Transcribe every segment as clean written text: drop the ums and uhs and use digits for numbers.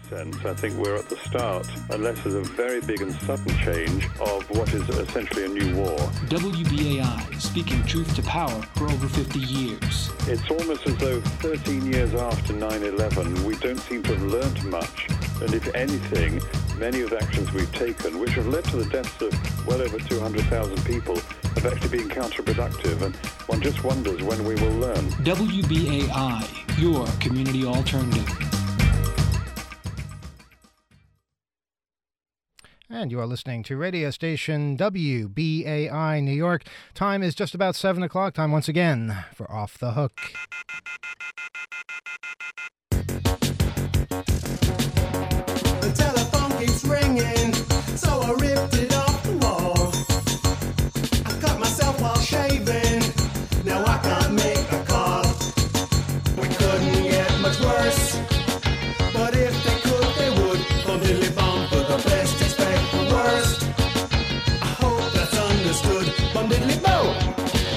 sense, I think we're at the start, unless there's a very big and sudden change of what is essentially a new war. WBAI, speaking truth to power for over 50 years. It's almost as though 13 years after 9/11, we don't seem to have learnt much. And if anything, many of the actions we've taken, which have led to the deaths of well over 200,000 people, have actually been counterproductive. And one just wonders when we will learn. WBAI, your community alternative. And you are listening to radio station WBAI New York. Time is just about 7 o'clock. Time once again for Off the Hook. The telephone keeps ringing, so I ripped it off the wall. I cut myself while shaving, now I can't make a call. We couldn't get much worse, but if they could, they would. Bum diddly bum, but the best expect the worst. I hope that's understood. Bum diddly bum.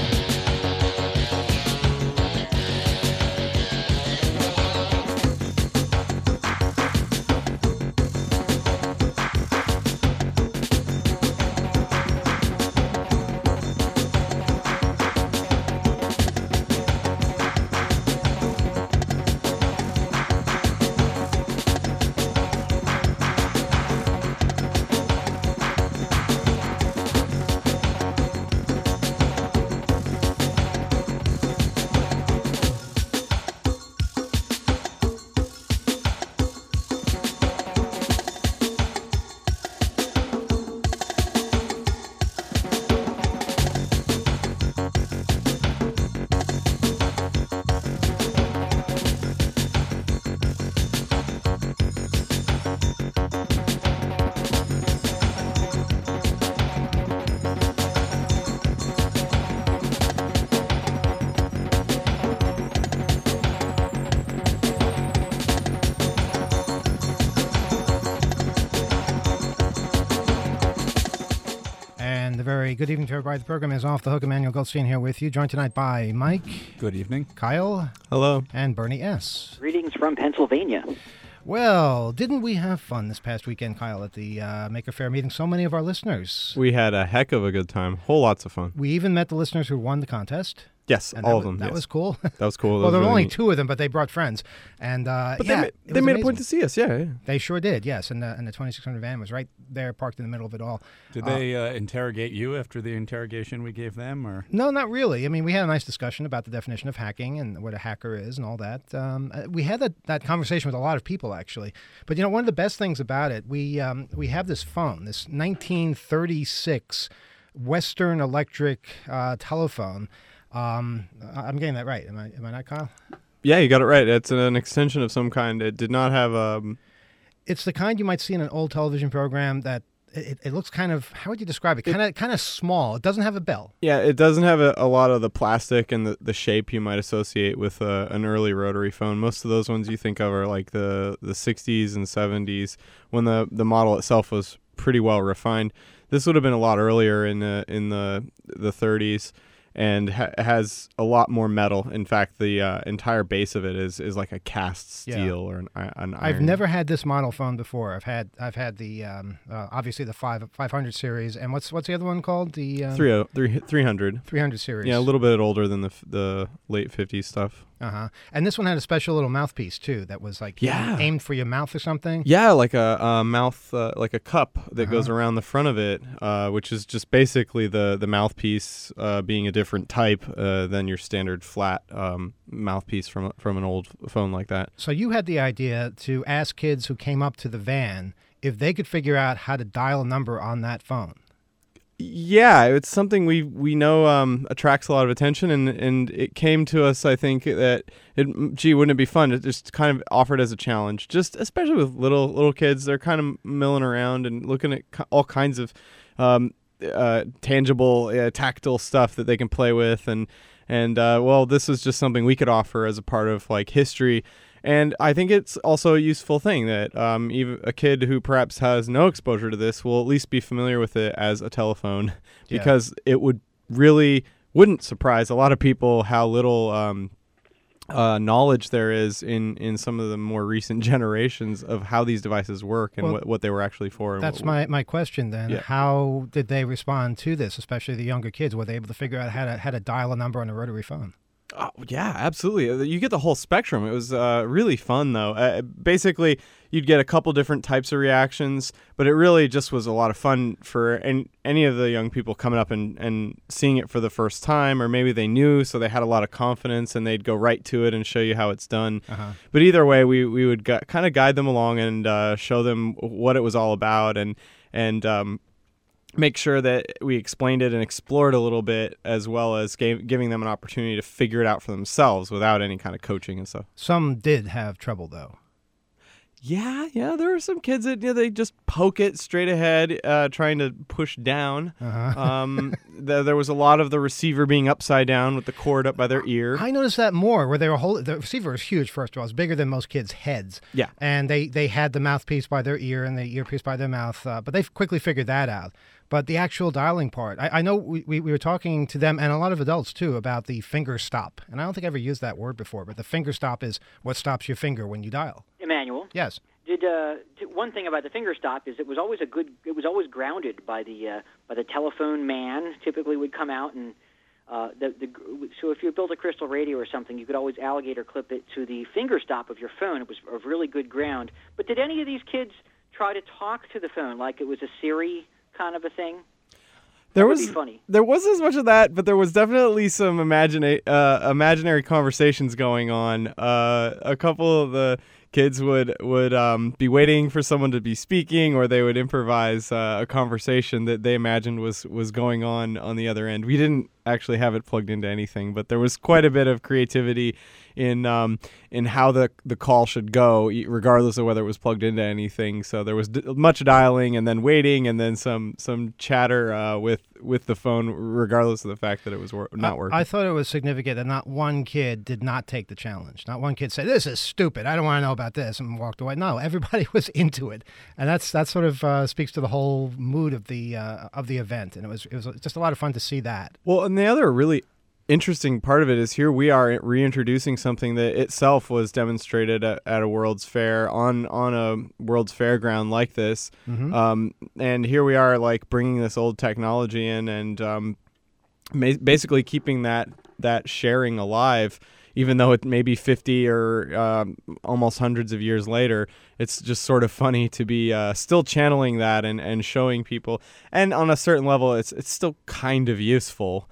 Good evening to everybody. The program is Off the Hook. Emmanuel Goldstein here with you, joined tonight by Mike. Good evening. Kyle. Hello. And Bernie S. Greetings from Pennsylvania. Well, didn't we have fun this past weekend, Kyle, at the Maker Faire meeting? So many of our listeners. We had a heck of a good time. Whole lots of fun. We even met the listeners who won the contest. Yes, and all of them. That yes. was cool. That was cool. Well, there were only two of them, but they brought friends. And but yeah, they made a point to see us, yeah. They sure did, yes. And the 2600 van was right there, parked in the middle of it all. Did they interrogate you after the interrogation we gave them? Or No, not really. I mean, we had a nice discussion about the definition of hacking and what a hacker is and all that. We had that conversation with a lot of people, actually. But, you know, one of the best things about it, we have this phone, this 1936 Western Electric telephone. I'm getting that right. Am I not, Kyle? Yeah, you got it right. It's an extension of some kind. It did not have It's the kind you might see in an old television program that it looks kind of, how would you describe it? Kind of small. It doesn't have a bell. Yeah, it doesn't have a lot of the plastic and the shape you might associate with an early rotary phone. Most of those ones you think of are like the 60s and 70s when the model itself was pretty well refined. This would have been a lot earlier in the 30s. And has a lot more metal. In fact, the entire base of it is like a cast steel or an iron. I've never had this model phone before. I've had the obviously the 500 series, and what's the other one called? The 300. 300 series. Yeah, a little bit older than the late 50s stuff. And this one had a special little mouthpiece too that was like aimed for your mouth or something. Yeah, like a mouth, like a cup that goes around the front of it, which is just basically the mouthpiece being a different type than your standard flat mouthpiece from an old phone like that. So you had the idea to ask kids who came up to the van if they could figure out how to dial a number on that phone. Yeah, it's something we know attracts a lot of attention, and it came to us, I think, that wouldn't it be fun? It just kind of offered as a challenge, just especially with little kids. They're kind of milling around and looking at all kinds of tangible, tactile stuff that they can play with, and well, this is just something we could offer as a part of like history. And I think it's also a useful thing that even a kid who perhaps has no exposure to this will at least be familiar with it as a telephone, because it wouldn't surprise a lot of people how little knowledge there is in some of the more recent generations of how these devices work and what they were actually for. And That's my question then. Yeah. How did they respond to this, especially the younger kids? Were they able to figure out how to dial a number on a rotary phone? Oh, yeah, absolutely. You get the whole spectrum. It was really fun, though. Basically, you'd get a couple different types of reactions, but it really just was a lot of fun for any of the young people coming up and seeing it for the first time, or maybe they knew, so they had a lot of confidence, and they'd go right to it and show you how it's done. Uh-huh. But either way, we would kind of guide them along and show them what it was all about, and make sure that we explained it and explored a little bit, as well as giving them an opportunity to figure it out for themselves without any kind of coaching and stuff. Some did have trouble, though. Yeah, there were some kids that they just poke it straight ahead, trying to push down. Uh-huh. There was a lot of the receiver being upside down with the cord up by their ear. I noticed that more, where they were the receiver was huge. First of all, it's bigger than most kids' heads. Yeah, and they had the mouthpiece by their ear and the earpiece by their mouth, but they quickly figured that out. But the actual dialing part, I know we were talking to them and a lot of adults too about the finger stop, and I don't think I ever used that word before. But the finger stop is what stops your finger when you dial. Emmanuel. Yes. Did one thing about the finger stop is it was always grounded by the telephone man. Typically would come out and so if you built a crystal radio or something, you could always alligator clip it to the finger stop of your phone. It was a really good ground. But did any of these kids try to talk to the phone like it was a Siri kind of a thing? There would be funny. There wasn't as much of that, but there was definitely some imaginary conversations going on. A couple of the kids would be waiting for someone to be speaking, or they would improvise a conversation that they imagined was going on the other end. We didn't actually have it plugged into anything, but there was quite a bit of creativity in how the call should go, regardless of whether it was plugged into anything. So there was much dialing and then waiting, and then some chatter with the phone, regardless of the fact that it was not working. I thought it was significant that not one kid did not take the challenge. Not one kid said, "This is stupid. I don't want to know about this," and walked away. No, everybody was into it, and that sort of speaks to the whole mood of the event. And it was just a lot of fun to see that. Well, and the other really interesting part of it is here we are reintroducing something that itself was demonstrated at a World's Fair on a World's Fairground like this. Mm-hmm. And here we are like bringing this old technology in and basically keeping that sharing alive, even though it may be 50 or almost hundreds of years later. It's just sort of funny to be still channeling that and showing people. And on a certain level, it's still kind of useful.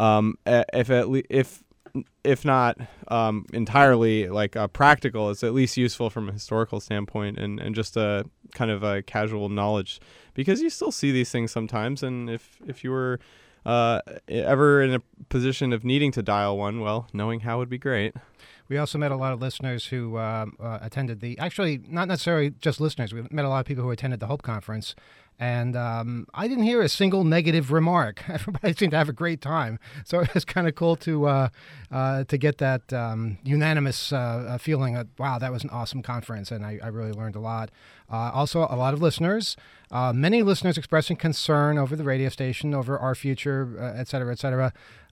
If not entirely like practical, it's at least useful from a historical standpoint and just a kind of a casual knowledge, because you still see these things sometimes. And if you were ever in a position of needing to dial one, well, knowing how would be great. We also met a lot of listeners who attended actually not necessarily just listeners. We met a lot of people who attended the Hope Conference. And I didn't hear a single negative remark. Everybody seemed to have a great time. So it was kind of cool to get that unanimous feeling of, wow, that was an awesome conference, and I really learned a lot. Also, a lot of listeners, many listeners expressing concern over the radio station, over our future, et cetera, et cetera.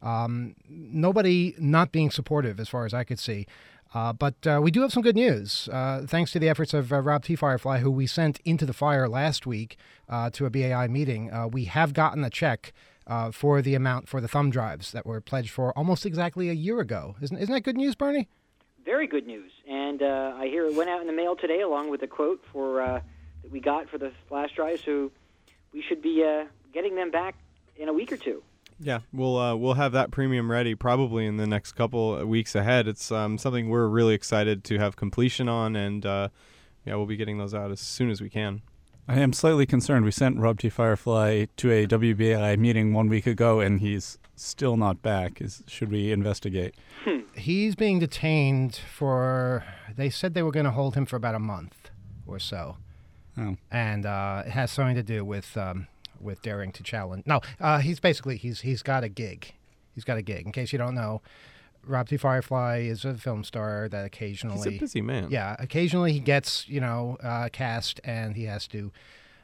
Nobody not being supportive, as far as I could see. But we do have some good news. Thanks to the efforts of Rob T. Firefly, who we sent into the fire last week to a BAI meeting, we have gotten a check for the amount for the thumb drives that were pledged for almost exactly a year ago. Isn't that good news, Bernie? Very good news. And I hear it went out in the mail today along with a quote that we got for the flash drive, so we should be getting them back in a week or two. Yeah, we'll have that premium ready probably in the next couple of weeks ahead. It's something we're really excited to have completion on, and we'll be getting those out as soon as we can. I am slightly concerned. We sent Rob T. Firefly to a WBAI meeting 1 week ago, and he's still not back. Should we investigate? He's being detained they said they were going to hold him for about a month or so. Oh. And it has something to do with daring to challenge. No, he's got a gig. He's got a gig. In case you don't know, Rob T. Firefly is a film star that occasionally... He's a busy man. Yeah, occasionally he gets, cast, and he has to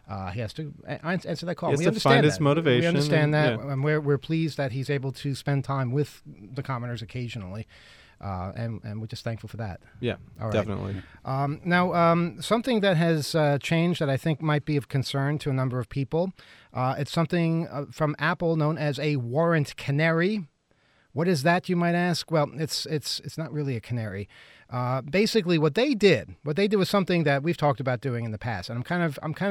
answer that call. He has to find his motivation. We understand that, yeah. and we're pleased that he's able to spend time with the commoners occasionally. and we're just thankful for that. Yeah, All right. definitely. Now, something that has changed that I think might be of concern to a number of people, it's something from Apple known as a warrant canary. What is that, you might ask? Well, it's not really a canary. Basically, what they did was something that we've talked about doing in the past, and I'm kind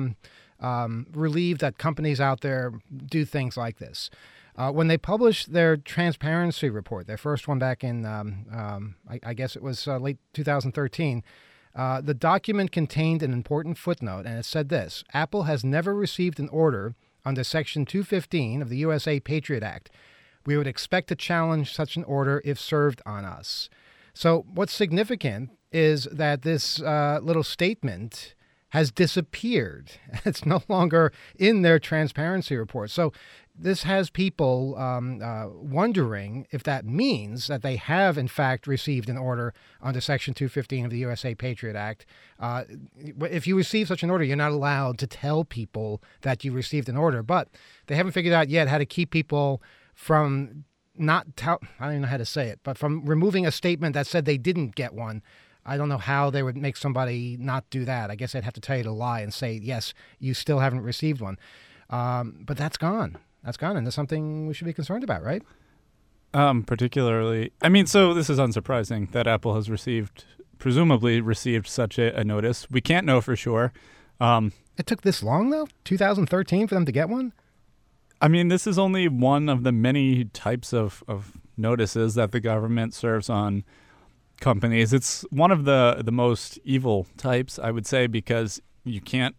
of relieved that companies out there do things like this. When they published their transparency report, their first one back in, I guess it was late 2013, the document contained an important footnote, and it said this: Apple has never received an order under Section 215 of the USA Patriot Act. We would expect to challenge such an order if served on us. So what's significant is that this little statement has disappeared. It's no longer in their transparency report. So this has people wondering if that means that they have, in fact, received an order under Section 215 of the USA Patriot Act. If you receive such an order, you're not allowed to tell people that you received an order. But they haven't figured out yet how to keep people from I don't even know how to say it, but from removing a statement that said they didn't get one. I don't know how they would make somebody not do that. I guess they'd have to tell you to lie and say, yes, you still haven't received one. But that's gone. That's gone, and there's something we should be concerned about, right? Particularly, so this is unsurprising that Apple has presumably received such a notice. We can't know for sure. It took this long, though? 2013 for them to get one? This is only one of the many types of notices that the government serves on companies. It's one of the most evil types, I would say, because you can't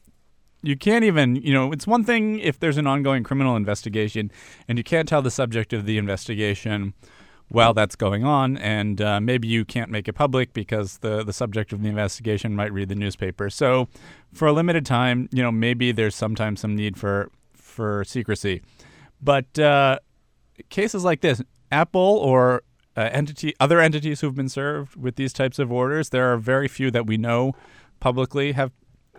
even, it's one thing if there's an ongoing criminal investigation and you can't tell the subject of the investigation while that's going on, and maybe you can't make it public because the subject of the investigation might read the newspaper. So for a limited time, maybe there's sometimes some need for secrecy. But cases like this, Apple or other entities who've been served with these types of orders, there are very few that we know publicly have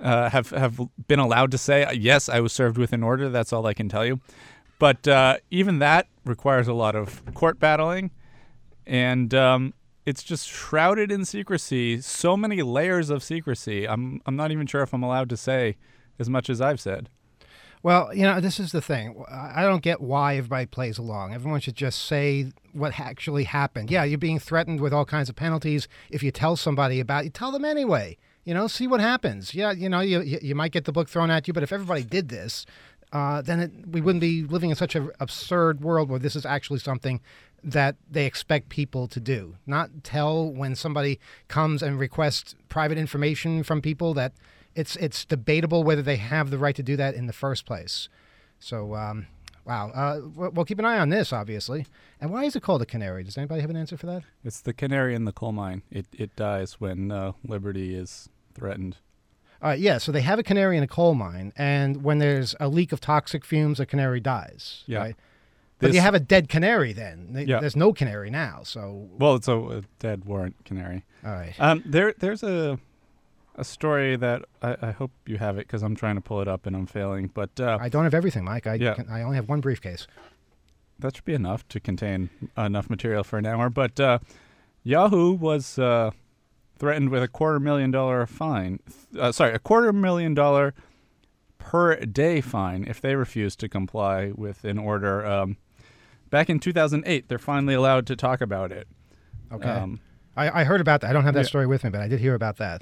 been allowed to say, yes, I was served with an order. That's all I can tell you. But even that requires a lot of court battling, and it's just shrouded in secrecy. So many layers of secrecy. I'm not even sure if I'm allowed to say as much as I've said. Well, this is the thing. I don't get why everybody plays along. Everyone should just say what actually happened. Yeah, you're being threatened with all kinds of penalties. If you tell somebody about it, tell them anyway. See what happens. Yeah, you might get the book thrown at you, but if everybody did this, then we wouldn't be living in such an absurd world where this is actually something that they expect people to do. Not tell when somebody comes and requests private information from people that it's debatable whether they have the right to do that in the first place. So, wow. We'll keep an eye on this, obviously. And why is it called a canary? Does anybody have an answer for that? It's the canary in the coal mine. It dies when liberty is threatened. Yeah, so they have a canary in a coal mine, and when there's a leak of toxic fumes, a canary dies. Yeah. Right? But you have a dead canary then. Yeah. There's no canary now. So well, it's a dead warrant canary. All right. There's a story that I hope you have it because I'm trying to pull it up and I'm failing. But I don't have everything, Mike. I only have one briefcase. That should be enough to contain enough material for an hour. But Yahoo was threatened with a $250,000 fine. $250,000 per day fine if they refuse to comply with an order. Back in 2008, they're finally allowed to talk about it. Okay. I heard about that. I don't have that story with me, but I did hear about that.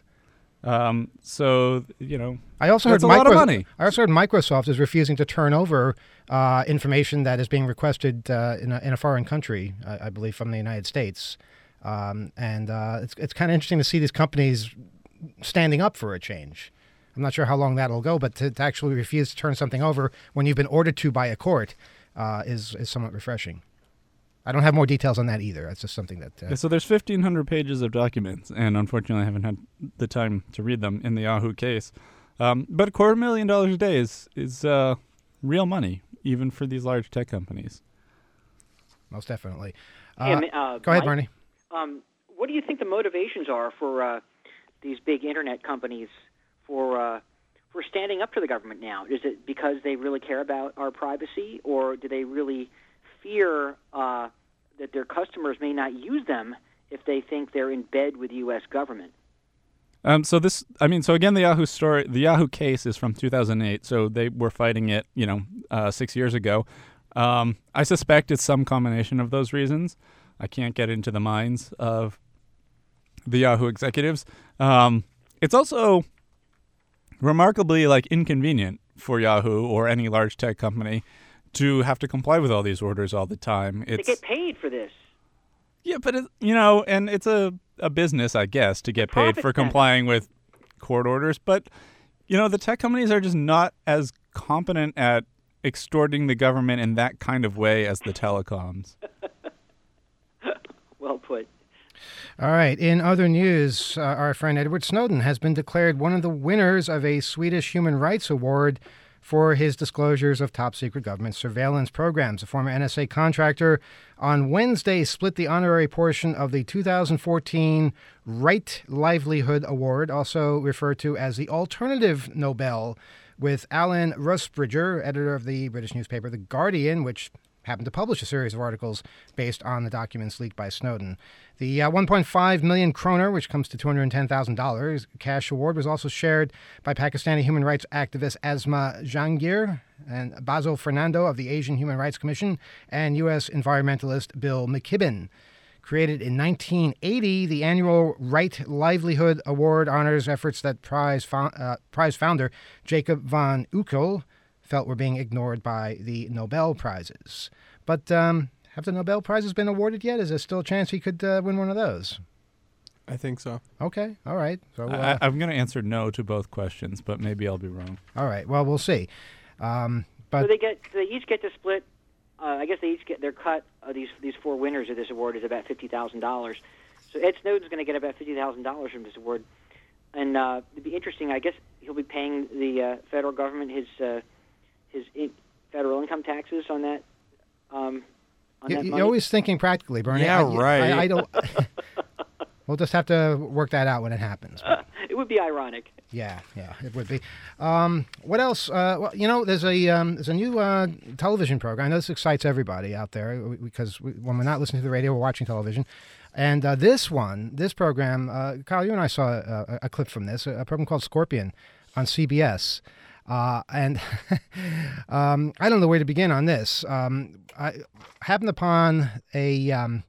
So, I also heard a lot of money. I also heard Microsoft is refusing to turn over information that is being requested in a foreign country, I believe, from the United States. It's kind of interesting to see these companies standing up for a change. I'm not sure how long that'll go, but to actually refuse to turn something over when you've been ordered to by a court is somewhat refreshing. I don't have more details on that either. That's just something that... So there's 1,500 pages of documents, and unfortunately I haven't had the time to read them in the Yahoo case. But $250,000 a day is real money, even for these large tech companies. Most definitely. Go ahead, Mike, Barney. What do you think the motivations are for these big internet companies for standing up to the government now? Is it because they really care about our privacy, or do they really fear that their customers may not use them if they think they're in bed with the U.S. government. So again, the Yahoo case is from 2008. So they were fighting it, 6 years ago. I suspect it's some combination of those reasons. I can't get into the minds of the Yahoo executives. It's also remarkably inconvenient for Yahoo or any large tech company to have to comply with all these orders all the time. They get paid for this. Yeah, but and it's a business, I guess, to get paid for complying with court orders. But the tech companies are just not as competent at extorting the government in that kind of way as the telecoms. Well put. All right. In other news, our friend Edward Snowden has been declared one of the winners of a Swedish Human Rights Award for his disclosures of top-secret government surveillance programs. A former NSA contractor on Wednesday split the honorary portion of the 2014 Right Livelihood Award, also referred to as the Alternative Nobel, with Alan Rusbridger, editor of the British newspaper The Guardian, which happened to publish a series of articles based on the documents leaked by Snowden. The 1.5 million kroner, which comes to $210,000 cash award, was also shared by Pakistani human rights activist Asma Jahangir and Basil Fernando of the Asian Human Rights Commission and U.S. environmentalist Bill McKibben. Created in 1980, the annual Right Livelihood Award honors efforts that prize founder Jacob von Uckel felt were being ignored by the Nobel Prizes. But have the Nobel Prizes been awarded yet? Is there still a chance he could win one of those? I think so. Okay, all right. So I'm going to answer no to both questions, but maybe I'll be wrong. All right, well, we'll see. But so they each get to split. I guess they each get their cut of these four winners of this award is about $50,000. So Ed Snowden's going to get about $50,000 from this award, and it'd be interesting. I guess he'll be paying the federal government his federal income taxes on that. You're always thinking practically, Bernie. Yeah, right. I don't. We'll just have to work that out when it happens. It would be ironic. Yeah, it would be. What else? Well, there's a new television program. I know this excites everybody out there because when we're not listening to the radio, we're watching television. And this program, Kyle, you and I saw a clip from this, a program called Scorpion on CBS. And I don't know where to begin on this. I happened upon a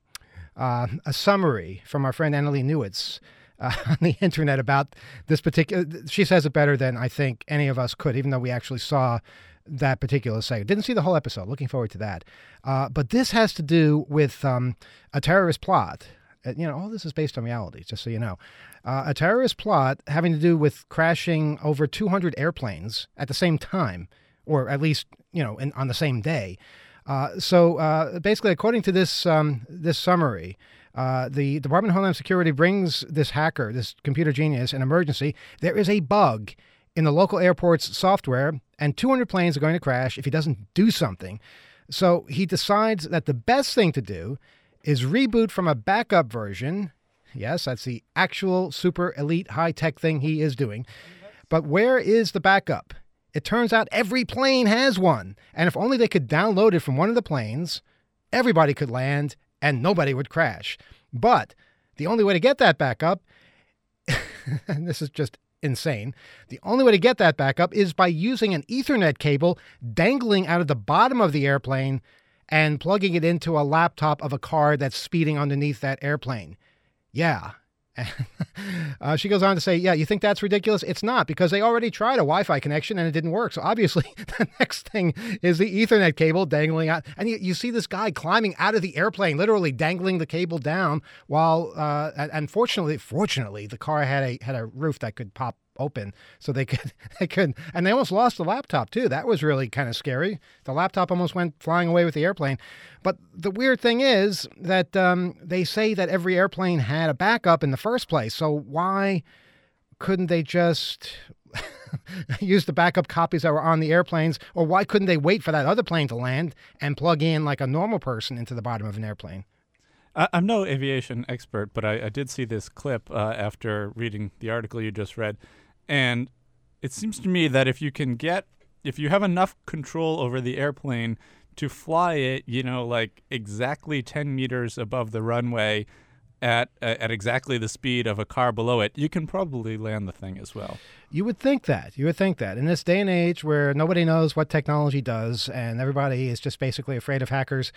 summary from our friend Annalee Newitz on the internet about this particular. She says it better than I think any of us could, even though we actually saw that particular segment. Didn't see the whole episode. Looking forward to that. But this has to do with a terrorist plot. All this is based on reality, just so you know. A terrorist plot having to do with crashing over 200 airplanes at the same time, or at least, on the same day. So basically, according to this summary, the Department of Homeland Security brings this hacker, this computer genius, an emergency. There is a bug in the local airport's software, and 200 planes are going to crash if he doesn't do something. So he decides that the best thing to do is reboot from a backup version. Yes, that's the actual super elite high-tech thing he is doing. But where is the backup? It turns out every plane has one. And if only they could download it from one of the planes, everybody could land and nobody would crash. But the only way to get that backup, and this is just insane, the only way to get that backup is by using an Ethernet cable dangling out of the bottom of the airplane and plugging it into a laptop of a car that's speeding underneath that airplane. Yeah. She goes on to say, yeah, you think that's ridiculous? It's not, because they already tried a Wi-Fi connection and it didn't work. So obviously the next thing is the Ethernet cable dangling out. And you see this guy climbing out of the airplane, literally dangling the cable down while, and fortunately, the car had a roof that could pop open, so they could, and they almost lost the laptop too. That was really kind of scary. The laptop almost went flying away with the airplane. But the weird thing is that they say that every airplane had a backup in the first place. So why couldn't they just use the backup copies that were on the airplanes, or why couldn't they wait for that other plane to land and plug in like a normal person into the bottom of an airplane? I'm no aviation expert, but I did see this clip after reading the article you just read. And it seems to me that if you have enough control over the airplane to fly it, like exactly 10 meters above the runway at exactly the speed of a car below it, you can probably land the thing as well. You would think that. In this day and age where nobody knows what technology does and everybody is just basically afraid of hackers,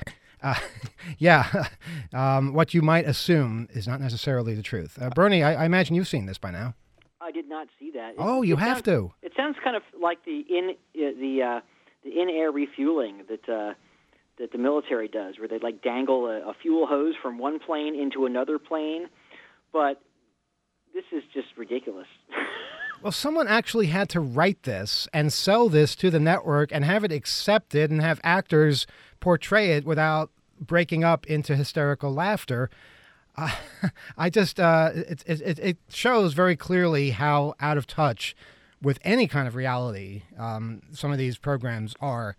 what you might assume is not necessarily the truth. Bernie, I imagine you've seen this by now. I did not see that. You have to. It sounds kind of like the in-air refueling that the military does, where they like dangle a fuel hose from one plane into another plane. But this is just ridiculous. Well, someone actually had to write this and sell this to the network and have it accepted and have actors portray it without breaking up into hysterical laughter. It shows very clearly how out of touch with any kind of reality some of these programs are.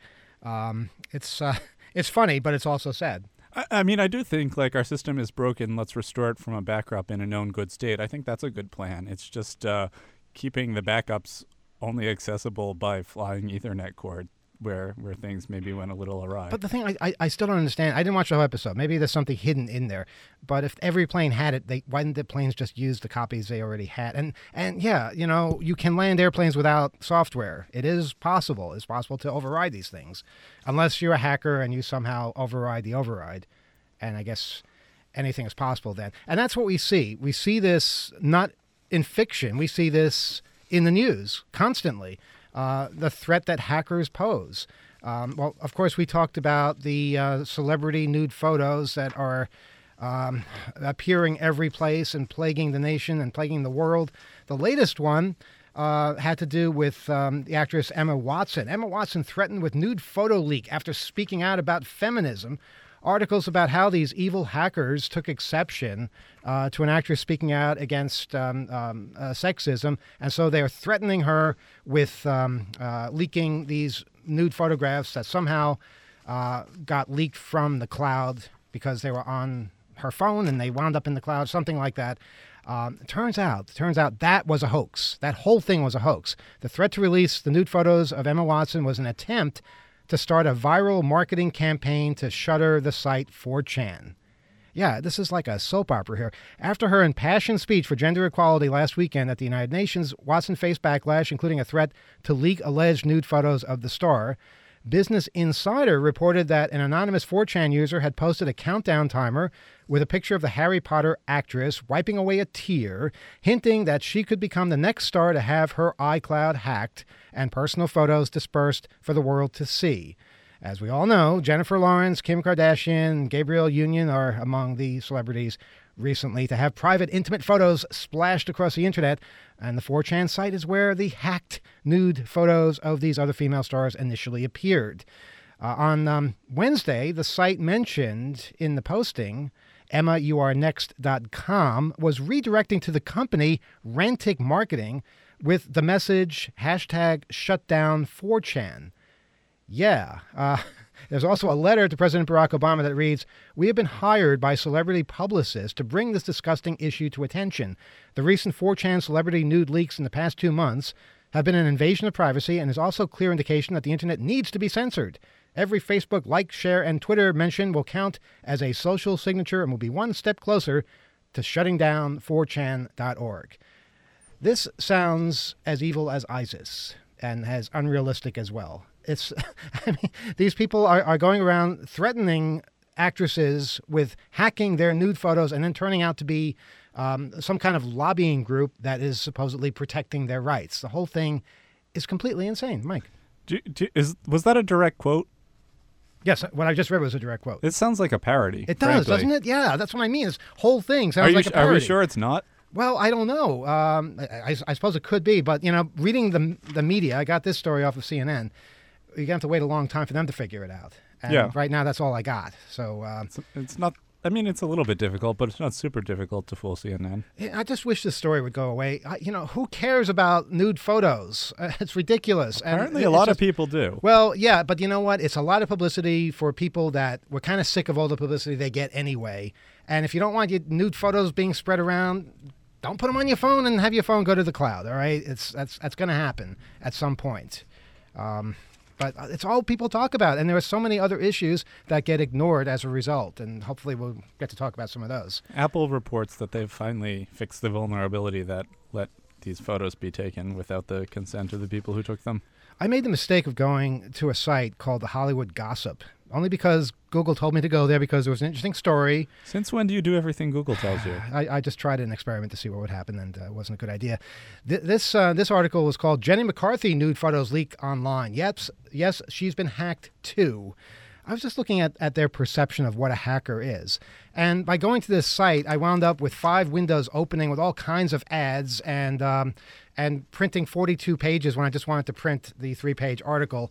It's funny, but it's also sad. I mean, I do think like our system is broken. Let's restore it from a backup in a known good state. I think that's a good plan. It's just keeping the backups only accessible by flying Ethernet cord where things maybe went a little awry. But the thing I still don't understand, I didn't watch the whole episode. Maybe there's something hidden in there. But if every plane had it, why didn't the planes just use the copies they already had? And yeah, you can land airplanes without software. It is possible. It's possible to override these things. Unless you're a hacker and you somehow override the override. And I guess anything is possible then. And that's what we see. We see this not in fiction. We see this in the news constantly. The threat that hackers pose. Well, of course, we talked about the celebrity nude photos that are appearing every place and plaguing the nation and plaguing the world. The latest one had to do with the actress Emma Watson. Emma Watson threatened with nude photo leak after speaking out about feminism. Articles about how these evil hackers took exception to an actress speaking out against sexism, and so they are threatening her with leaking these nude photographs that somehow got leaked from the cloud because they were on her phone and they wound up in the cloud, something like that. Turns out that was a hoax. That whole thing was a hoax. The threat to release the nude photos of Emma Watson was an attempt to start a viral marketing campaign to shutter the site 4chan. Yeah, this is like a soap opera here. After her impassioned speech for gender equality last weekend at the United Nations, Watson faced backlash, including a threat to leak alleged nude photos of the star. Business Insider reported that an anonymous 4chan user had posted a countdown timer with a picture of the Harry Potter actress wiping away a tear, hinting that she could become the next star to have her iCloud hacked and personal photos dispersed for the world to see. As we all know, Jennifer Lawrence, Kim Kardashian, and Gabrielle Union are among the celebrities recently to have private, intimate photos splashed across the internet, and the 4chan site is where the hacked nude photos of these other female stars initially appeared. On Wednesday, the site mentioned in the posting, EmmaYouAreNext.com, was redirecting to the company Rantic Marketing with the message #shutdown4chan. Yeah. There's also a letter to President Barack Obama that reads, "We have been hired by celebrity publicists to bring this disgusting issue to attention. The recent 4chan celebrity nude leaks in the past 2 months have been an invasion of privacy and is also a clear indication that the internet needs to be censored. Every Facebook like, share, and Twitter mention will count as a social signature and will be one step closer to shutting down 4chan.org. This sounds as evil as ISIS and as unrealistic as well. These people are going around threatening actresses with hacking their nude photos and then turning out to be some kind of lobbying group that is supposedly protecting their rights. The whole thing is completely insane. Mike. Was that a direct quote? Yes, what I just read was a direct quote. It sounds like a parody. It does, frankly. doesn't it? Yeah, that's what I mean. This whole thing sounds like a parody. Are we sure it's not? Well, I don't know. I suppose it could be, but reading the media, I got this story off of CNN. You're gonna have to wait a long time for them to figure it out. And right now, that's all I got. So it's not. I mean, it's a little bit difficult, but it's not super difficult to fool CNN. I just wish this story would go away. Who cares about nude photos? It's ridiculous. Apparently, a lot of people do. Well, yeah, but you know what? It's a lot of publicity for people that were kind of sick of all the publicity they get anyway. And if you don't want your nude photos being spread around, don't put them on your phone and have your phone go to the cloud. All right, that's going to happen at some point. But it's all people talk about, and there are so many other issues that get ignored as a result, and hopefully we'll get to talk about some of those. Apple reports that they've finally fixed the vulnerability that let these photos be taken without the consent of the people who took them. I made the mistake of going to a site called the Hollywood Gossip, only because Google told me to go there because there was an interesting story. Since when do you do everything Google tells you? I just tried an experiment to see what would happen, and it wasn't a good idea. This article was called "Jenny McCarthy Nude Photos Leak Online." Yes, she's been hacked too. I was just looking at their perception of what a hacker is. And by going to this site, I wound up with 5 windows opening with all kinds of ads and printing 42 pages when I just wanted to print the 3-page article.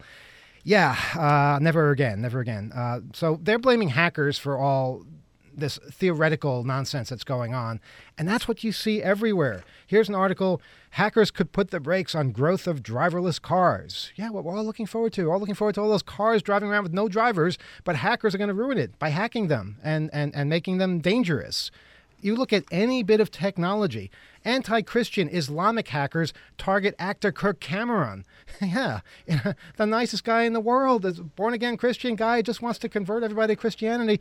Yeah, never again. So they're blaming hackers for all this theoretical nonsense that's going on. And that's what you see everywhere. Here's an article, hackers could put the brakes on growth of driverless cars. Yeah, what we're all looking forward to. All looking forward to all those cars driving around with no drivers, but hackers are going to ruin it by hacking them and making them dangerous. You look at any bit of technology. Anti-Christian Islamic hackers target actor Kirk Cameron. Yeah, the nicest guy in the world, is a born-again Christian guy, just wants to convert everybody to Christianity.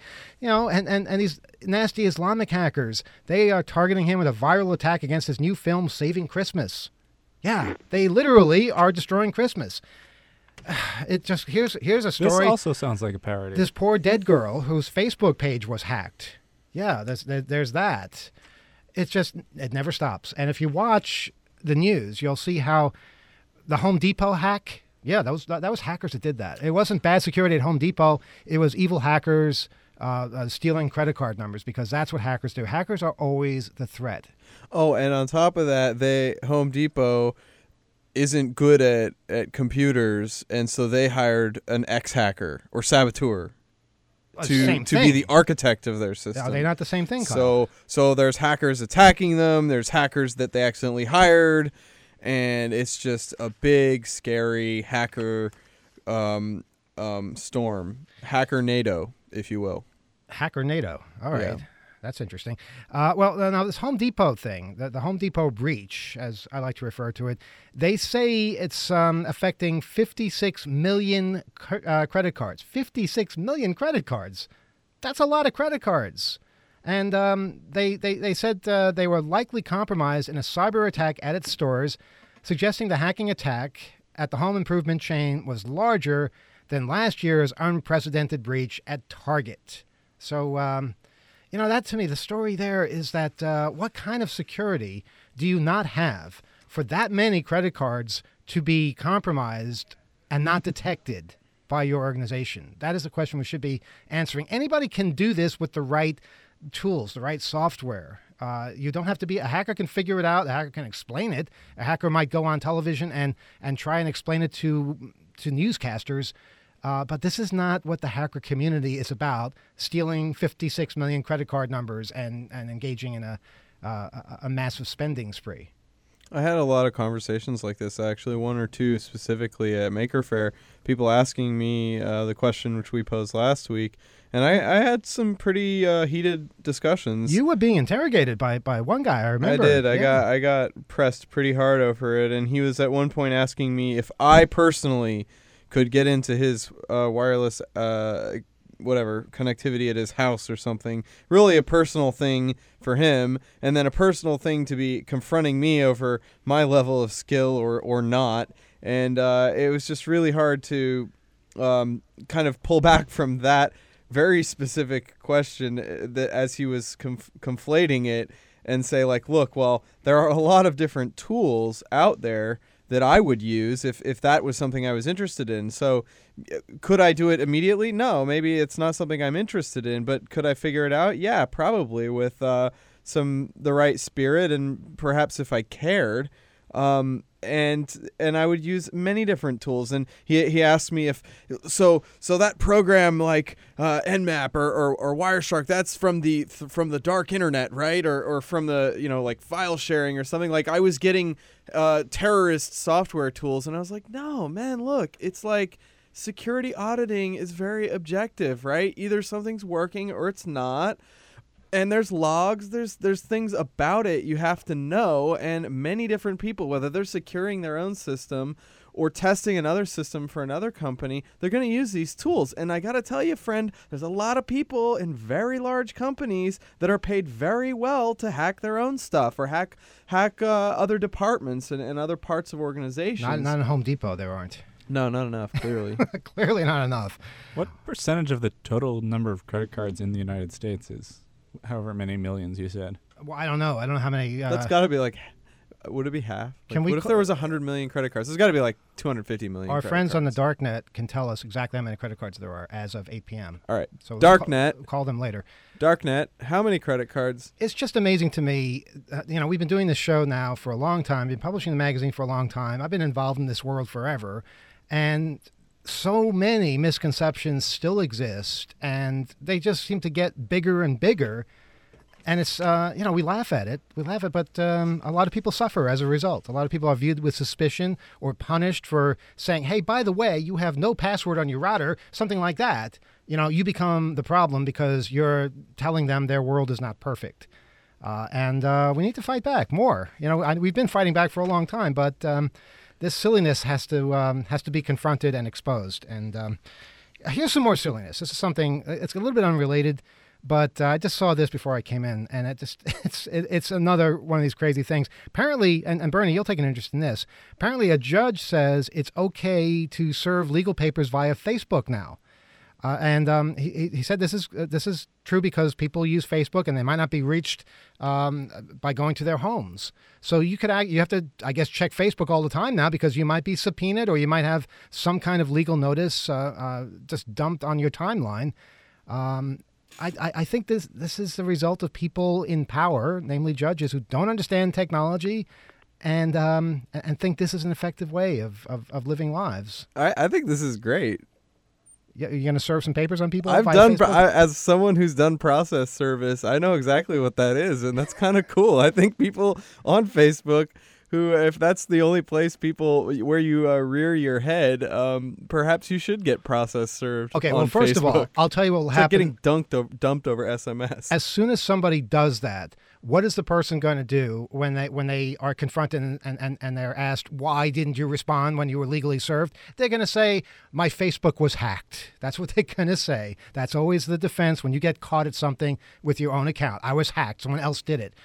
And these nasty Islamic hackers, they are targeting him with a viral attack against his new film, Saving Christmas. Yeah, they literally are destroying Christmas. It just here's a story. This also sounds like a parody. This poor dead girl whose Facebook page was hacked. Yeah, there's that. It never stops. And if you watch the news, you'll see how the Home Depot hack, yeah, that was hackers that did that. It wasn't bad security at Home Depot. It was evil hackers stealing credit card numbers, because that's what hackers do. Hackers are always the threat. Oh, and on top of that, Home Depot isn't good at computers, and so they hired an ex-hacker or saboteur to be the architect of their system. Are they not the same thing, Kyle? So there's hackers attacking them, there's hackers that they accidentally hired, and it's just a big, scary hacker storm. Hacker NATO, if you will. Hacker NATO. All right. Yeah. That's interesting. Well, now this Home Depot thing, the Home Depot breach, as I like to refer to it, they say it's affecting 56 million credit cards. 56 million credit cards. That's a lot of credit cards. And they said they were likely compromised in a cyber attack at its stores, suggesting the hacking attack at the home improvement chain was larger than last year's unprecedented breach at Target. So, that to me, the story there is that what kind of security do you not have for that many credit cards to be compromised and not detected by your organization? That is the question we should be answering. Anybody can do this with the right tools, the right software. You don't have to be a hacker. Can figure it out. A hacker can explain it. A hacker might go on television and try and explain it to newscasters. But this is not what the hacker community is about, stealing 56 million credit card numbers and engaging in a massive spending spree. I had a lot of conversations like this, actually, 1 or 2 specifically at Maker Faire, people asking me the question which we posed last week, and I had some pretty heated discussions. You were being interrogated by one guy, I remember. I did. I got pressed pretty hard over it, and he was at one point asking me if I personally could get into his wireless connectivity at his house or something. Really a personal thing for him, and then a personal thing to be confronting me over my level of skill or not. And it was just really hard to kind of pull back from that very specific question that as he was conflating it and say, like, look, well, there are a lot of different tools out there that I would use if that was something I was interested in. So could I do it immediately? No, maybe it's not something I'm interested in, but could I figure it out? Yeah, probably with the right spirit and perhaps if I cared. And I would use many different tools. And he asked me if so that program like Nmap or Wireshark, that's from the dark internet, right? Or from the like file sharing or something. Like I was getting terrorist software tools, and I was like, no, man, look, it's like security auditing is very objective, right? Either something's working or it's not. And there's logs, there's things about it you have to know, and many different people, whether they're securing their own system or testing another system for another company, they're going to use these tools. And I got to tell you, friend, there's a lot of people in very large companies that are paid very well to hack their own stuff or hack other departments and other parts of organizations. Not in Home Depot, there aren't. No, not enough, clearly. Clearly not enough. What percentage of the total number of credit cards in the United States is however many millions you said? Well, I don't know. I don't know how many. That's got to be like, would it be half? Can we what if there was 100 million credit cards? There's got to be like 250 million. Our credit friends on the cards. Darknet can tell us exactly how many credit cards there are as of 8 p.m. All right. So Darknet. call them later. Darknet. How many credit cards? It's just amazing to me. We've been doing this show now for a long time, been publishing the magazine for a long time. I've been involved in this world forever. And so many misconceptions still exist, and they just seem to get bigger and bigger. And it's, we laugh at it. But a lot of people suffer as a result. A lot of people are viewed with suspicion or punished for saying, hey, by the way, you have no password on your router, something like that. You become the problem because you're telling them their world is not perfect. And we need to fight back more. We've been fighting back for a long time, but this silliness has to be confronted and exposed. And here's some more silliness. This is something, it's a little bit unrelated, but I just saw this before I came in, and it's another one of these crazy things. Apparently, and Bernie, you'll take an interest in this. Apparently, a judge says it's okay to serve legal papers via Facebook now. And he said this is true because people use Facebook and they might not be reached by going to their homes. So you have to, I guess, check Facebook all the time now because you might be subpoenaed or you might have some kind of legal notice just dumped on your timeline. I think this is the result of people in power, namely judges, who don't understand technology and think this is an effective way of living lives. I think this is great. You're going to serve some papers on people? As someone who's done process service, I know exactly what that is, and that's kind of cool. I think people on Facebook who, if that's the only place where you rear your head, perhaps you should get process served. Okay, on well, first Facebook. of all, I'll tell you what will happen. Like getting dumped over SMS. As soon as somebody does that, what is the person going to do when they are confronted and they're asked, why didn't you respond when you were legally served? They're going to say, my Facebook was hacked. That's what they're going to say. That's always the defense when you get caught at something with your own account. I was hacked. Someone else did it.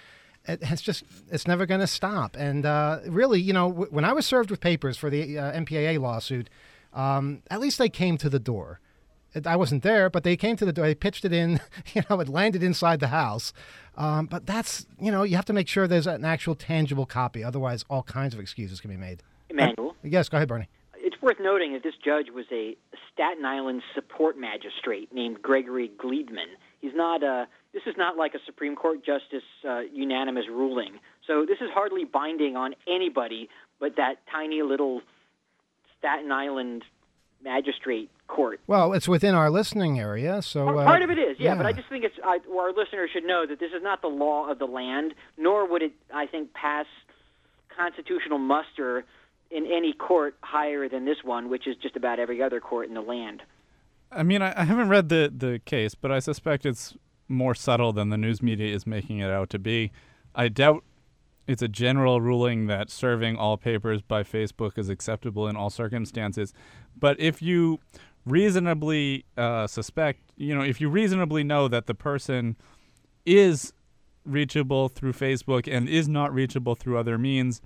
It's never going to stop. And really, when I was served with papers for the MPAA lawsuit, at least they came to the door. I wasn't there, but they came to the door. They pitched it in. It landed inside the house. But that's, you have to make sure there's an actual tangible copy. Otherwise, all kinds of excuses can be made. Emmanuel? Yes, go ahead, Bernie. It's worth noting that this judge was a Staten Island support magistrate named Gregory Gleedman. He's not this is not like a Supreme Court justice unanimous ruling. So this is hardly binding on anybody but that tiny little Staten Island magistrate court. Well, it's within our listening area, so... part of it is, yeah, but I just think our listeners should know that this is not the law of the land, nor would it, I think, pass constitutional muster in any court higher than this one, which is just about every other court in the land. I mean, I haven't read the case, but I suspect it's more subtle than the news media is making it out to be. I doubt it's a general ruling that serving all papers by Facebook is acceptable in all circumstances. But if you reasonably suspect, if you reasonably know that the person is reachable through Facebook and is not reachable through other means,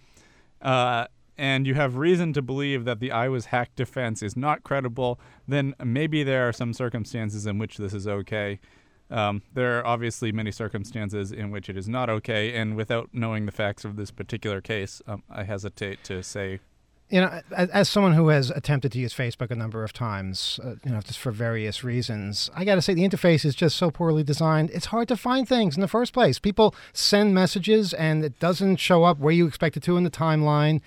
and you have reason to believe that the I was hacked defense is not credible, then maybe there are some circumstances in which this is okay. There are obviously many circumstances in which it is not okay, and without knowing the facts of this particular case, I hesitate to say. As someone who has attempted to use Facebook a number of times, just for various reasons, I got to say the interface is just so poorly designed. It's hard to find things in the first place. People send messages, and it doesn't show up where you expect it to in the timeline.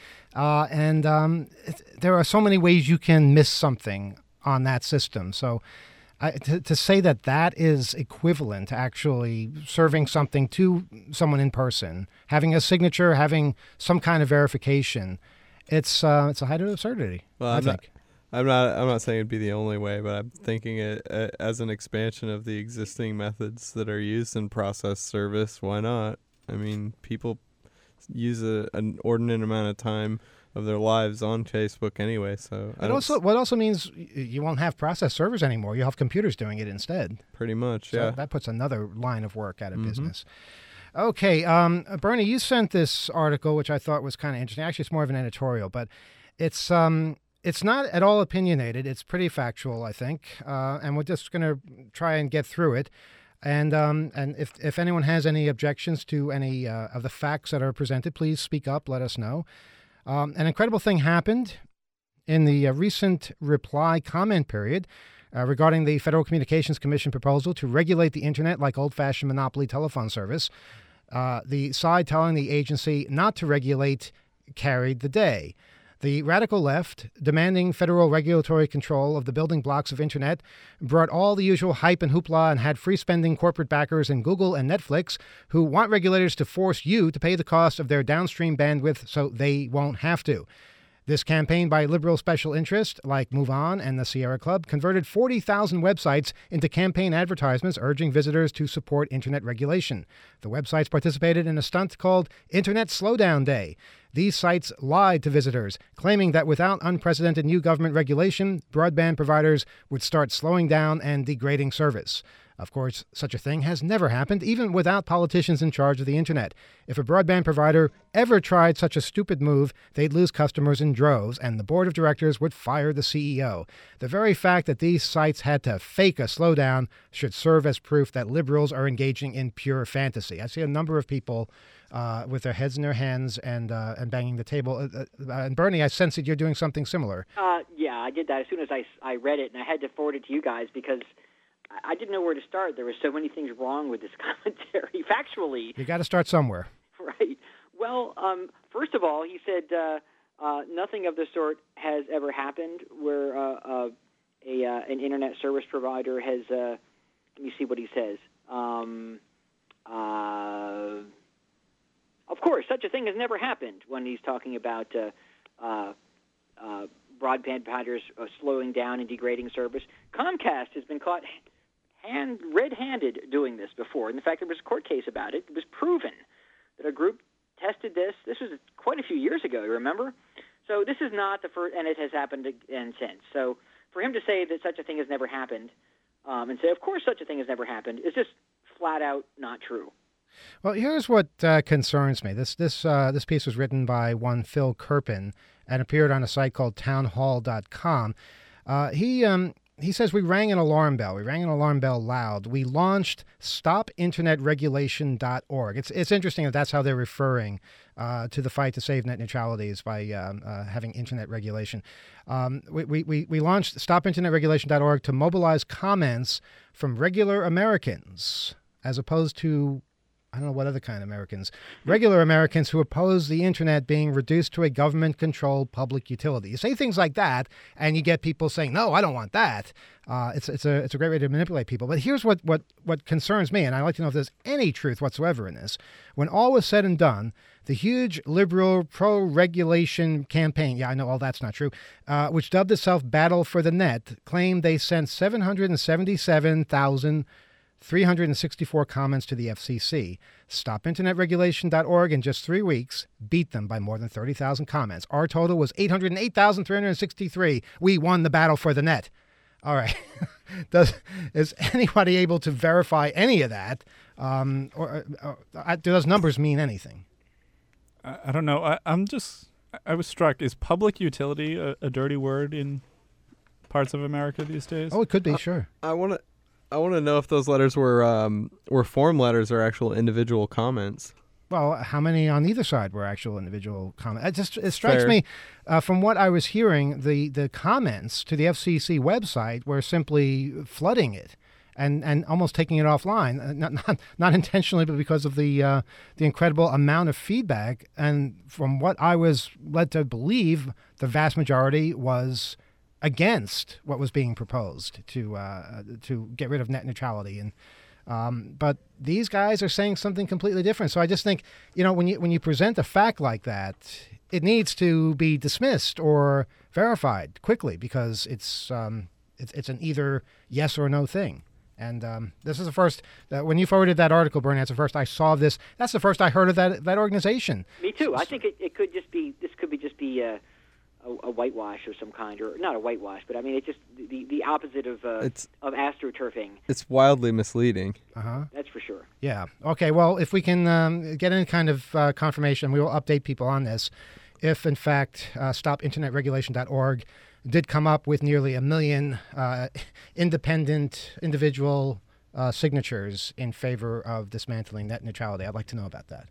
There are so many ways you can miss something on that system. So to say that is equivalent to actually serving something to someone in person, having a signature, having some kind of verification, it's a height of absurdity, I think. I'm not saying it'd be the only way, but I'm thinking it as an expansion of the existing methods that are used in process service. Why not? I mean, people use an inordinate amount of time of their lives on Facebook anyway. So what also means you won't have process servers anymore. You'll have computers doing it instead. Pretty much, So yeah. that puts another line of work out of business. Okay, Bernie, you sent this article, which I thought was kind of interesting. Actually, it's more of an editorial, but it's not at all opinionated. It's pretty factual, I think, and we're just going to try and get through it. And if anyone has any objections to any of the facts that are presented, please speak up. Let us know. An incredible thing happened in the recent reply comment period regarding the Federal Communications Commission proposal to regulate the Internet like old-fashioned monopoly telephone service. The side telling the agency not to regulate carried the day. The radical left, demanding federal regulatory control of the building blocks of Internet, brought all the usual hype and hoopla and had free-spending corporate backers in Google and Netflix who want regulators to force you to pay the cost of their downstream bandwidth so they won't have to. This campaign by liberal special interest, like MoveOn and the Sierra Club, converted 40,000 websites into campaign advertisements urging visitors to support Internet regulation. The websites participated in a stunt called Internet Slowdown Day. These sites lied to visitors, claiming that without unprecedented new government regulation, broadband providers would start slowing down and degrading service. Of course, such a thing has never happened, even without politicians in charge of the Internet. If a broadband provider ever tried such a stupid move, they'd lose customers in droves, and the board of directors would fire the CEO. The very fact that these sites had to fake a slowdown should serve as proof that liberals are engaging in pure fantasy. I see a number of people with their heads in their hands and banging the table. And Bernie, I sense that you're doing something similar. Yeah, I did that as soon as I read it, and I had to forward it to you guys because I didn't know where to start. There were so many things wrong with this commentary, factually. You got to start somewhere. Right. Well, first of all, he said nothing of the sort has ever happened where an Internet service provider has, let me see what he says. Of course, such a thing has never happened when he's talking about broadband providers slowing down and degrading service. Comcast has been caught red-handed doing this before. And in fact, there was a court case about it. It was proven that a group tested this. This was quite a few years ago, you remember? So this is not the first, and it has happened again since. So for him to say that such a thing has never happened and say, of course such a thing has never happened, is just flat out not true. Well, here's what concerns me. This piece was written by one Phil Kerpen and appeared on a site called townhall.com. He says, we rang an alarm bell. We rang an alarm bell loud. We launched stopinternetregulation.org. It's interesting that that's how they're referring to the fight to save net neutralities by having internet regulation. We launched stopinternetregulation.org to mobilize comments from regular Americans as opposed to, I don't know what other kind of Americans, regular Americans who oppose the Internet being reduced to a government-controlled public utility. You say things like that, and you get people saying, no, I don't want that. It's a great way to manipulate people. But here's what concerns me, and I'd like to know if there's any truth whatsoever in this. When all was said and done, the huge liberal pro-regulation campaign, yeah, I know all that's not true, which dubbed itself Battle for the Net, claimed they sent 777,364 comments to the FCC. StopInternetRegulation.org in just 3 weeks beat them by more than 30,000 comments. Our total was 808,363. We won the battle for the net. All right. Is anybody able to verify any of that? Or do those numbers mean anything? I don't know. I was struck. Is public utility a dirty word in parts of America these days? Oh, it could be, sure. I want to know if those letters were form letters or actual individual comments. Well, how many on either side were actual individual comments? It strikes me, from what I was hearing, the comments to the FCC website were simply flooding it and almost taking it offline, not intentionally, but because of the incredible amount of feedback. And from what I was led to believe, the vast majority was against what was being proposed to get rid of net neutrality. And but these guys are saying something completely different. So I just think, when you present a fact like that, it needs to be dismissed or verified quickly because it's an either yes or no thing. And this is the first when you forwarded that article, Bernie. That's the first I saw of this. That's the first I heard of that organization. Me too. I think it could just be a whitewash of some kind, or not a whitewash, but I mean, it's just the opposite of astroturfing. It's wildly misleading. That's for sure. Yeah. Okay. Well, if we can get any kind of confirmation, we will update people on this. If in fact, StopInternetRegulation.org did come up with nearly 1 million independent individual signatures in favor of dismantling net neutrality, I'd like to know about that.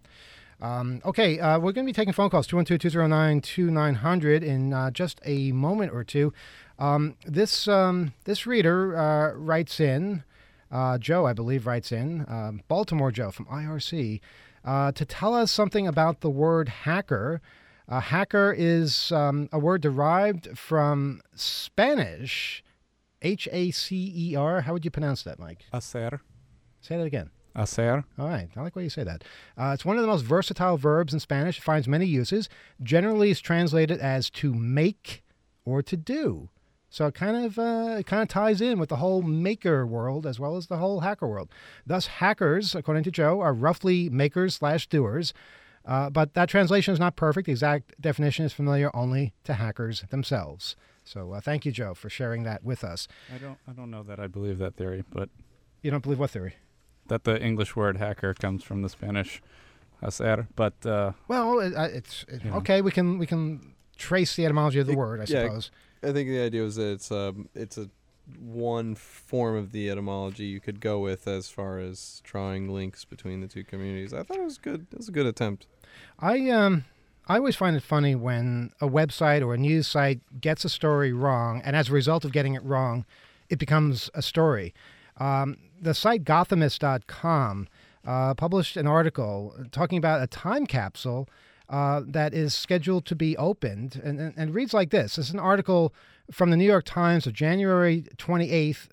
Okay, we're going to be taking phone calls, 212-209-2900 in just a moment or two. This reader writes in, Joe, I believe, writes in, Baltimore Joe from IRC, to tell us something about the word hacker. Hacker is a word derived from Spanish, H-A-C-E-R. How would you pronounce that, Mike? Hacer. Say that again. Hacer. All right. I like the way you say that. It's one of the most versatile verbs in Spanish. It finds many uses. Generally, it's translated as to make or to do. So it kind of ties in with the whole maker world as well as the whole hacker world. Thus, hackers, according to Joe, are roughly makers/doers. But that translation is not perfect. The exact definition is familiar only to hackers themselves. So thank you, Joe, for sharing that with us. I don't know that I believe that theory, but You don't believe what theory? that the English word hacker comes from the Spanish hacer, but Well, it's okay. We can trace the etymology of the word, I yeah, suppose. I think the idea was that it's a one form of the etymology you could go with as far as drawing links between the two communities. I thought it was good. It was a good attempt. I always find it funny when a website or a news site gets a story wrong, and as a result of getting it wrong, it becomes a story. The site Gothamist.com published an article talking about a time capsule that is scheduled to be opened, and reads like this. This is an article from the New York Times of January 28th,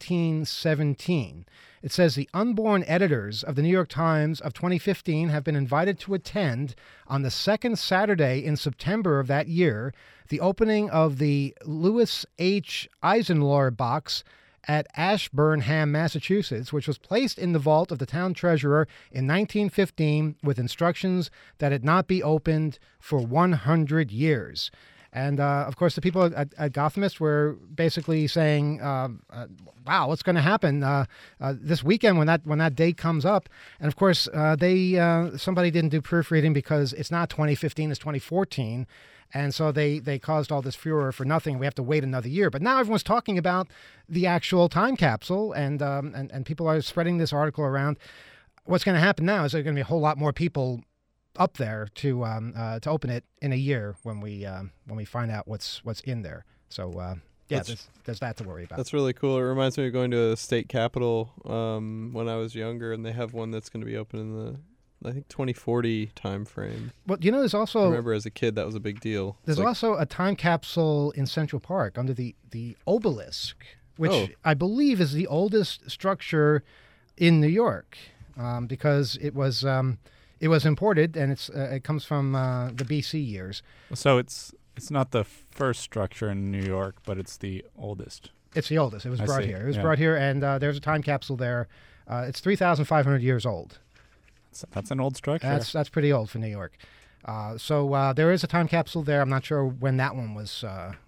1917. It says the unborn editors of the New York Times of 2015 have been invited to attend on the second Saturday in September of that year the opening of the Louis H. Eisenlohr box at Ashburnham, Massachusetts, which was placed in the vault of the town treasurer in 1915 with instructions that it not be opened for 100 years. And, of course, the people at Gothamist were basically saying, wow, what's going to happen this weekend when that date comes up? And, of course, somebody didn't do proofreading because it's not 2015, it's 2014. And so they caused all this furor for nothing. We have to wait another year. But now everyone's talking about the actual time capsule, and people are spreading this article around. What's going to happen now is there's going to be a whole lot more people up there to open it in a year when we find out what's in there. So there's that to worry about. That's really cool. It reminds me of going to a state capitol when I was younger, and they have one that's going to be open in the, I think, 2040 time frame. Well, there's also... I remember as a kid that was a big deal. There's also a time capsule in Central Park under the obelisk, which I believe is the oldest structure in New York, because it was imported, and it comes from the BC years. So it's not the first structure in New York, but it's the oldest. It's the oldest. It was brought here. It was Yeah. brought here, and there's a time capsule there. It's 3,500 years old. That's an old structure. That's pretty old for New York. So there is a time capsule there. I'm not sure when that one was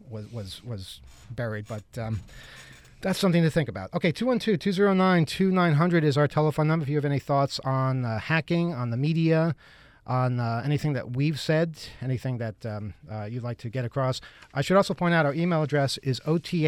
buried, but that's something to think about. Okay, 212-209-2900 is our telephone number if you have any thoughts on hacking, on the media, on anything that we've said, anything that you'd like to get across. I should also point out our email address is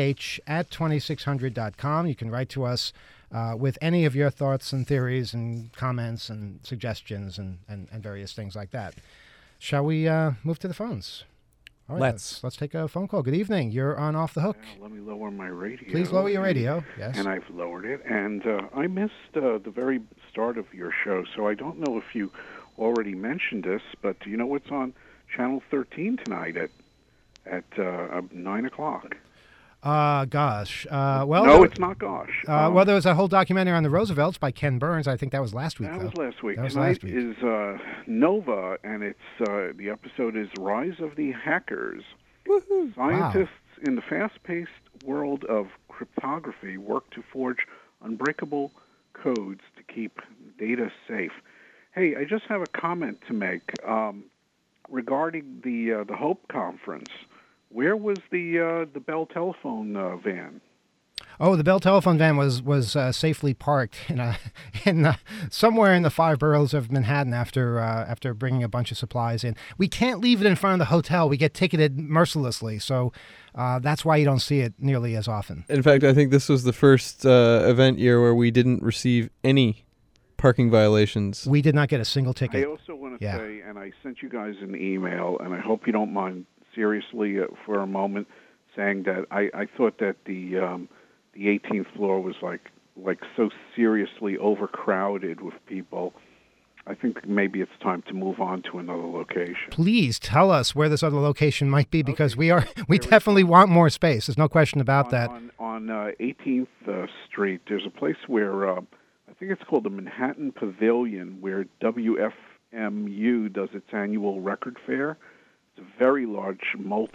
oth@2600.com. You can write to us with any of your thoughts and theories and comments and suggestions and various things like that. Shall we move to the phones? All right, let's take a phone call. Good evening. You're on Off the Hook. Let me lower my radio. Please lower your radio. Yes. And I've lowered it. And I missed the very start of your show, so I don't know if you already mentioned this, but do you know what's on Channel 13 tonight at 9 o'clock? Gosh. Well, No, it's not gosh. Well, there was a whole documentary on the Roosevelts by Ken Burns. I think that was last week. That though. was last week. That was Tonight last week. is Nova, and it's the episode is Rise of the Hackers. Woohoo! Scientists in the fast-paced world of cryptography work to forge unbreakable codes to keep data safe. Hey, I just have a comment to make regarding the Hope Conference. Where was the Bell telephone van? Oh, the Bell telephone van was safely parked in somewhere in the 5 boroughs of Manhattan after bringing a bunch of supplies in. We can't leave it in front of the hotel. We get ticketed mercilessly, so that's why you don't see it nearly as often. In fact, I think this was the first event year where we didn't receive any parking violations. We did not get a single ticket. I also want to say, and I sent you guys an email, and I hope you don't mind seriously for a moment, saying that I thought that the 18th floor was like so seriously overcrowded with people. I think maybe it's time to move on to another location. Please tell us where this other location might be, because we definitely want more space. There's no question about that. On 18th Street, there's a place where I think it's called the Manhattan Pavilion, where WFMU does its annual record fair. It's a very large,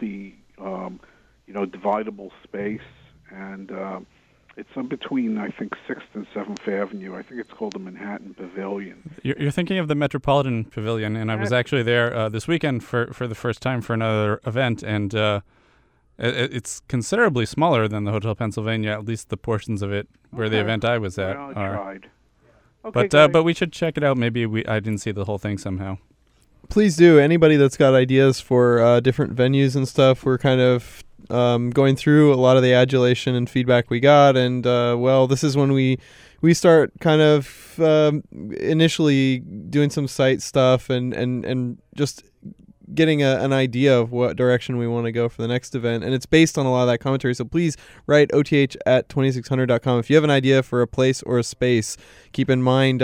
dividable space, and it's in between, I think, 6th and 7th Avenue. I think it's called the Manhattan Pavilion. You're thinking of the Metropolitan Pavilion, and I was actually there this weekend for the first time for another event, and it's considerably smaller than the Hotel Pennsylvania, at least the portions of it where the event I was at Well, I are. tried. Okay, But we should check it out. Maybe I didn't see the whole thing somehow. Please do. Anybody that's got ideas for different venues and stuff, we're kind of going through a lot of the adulation and feedback we got, and this is when we start kind of initially doing some site stuff and just getting an idea of what direction we want to go for the next event, and it's based on a lot of that commentary. So please write oth@2600.com if you have an idea for a place or a space. Keep in mind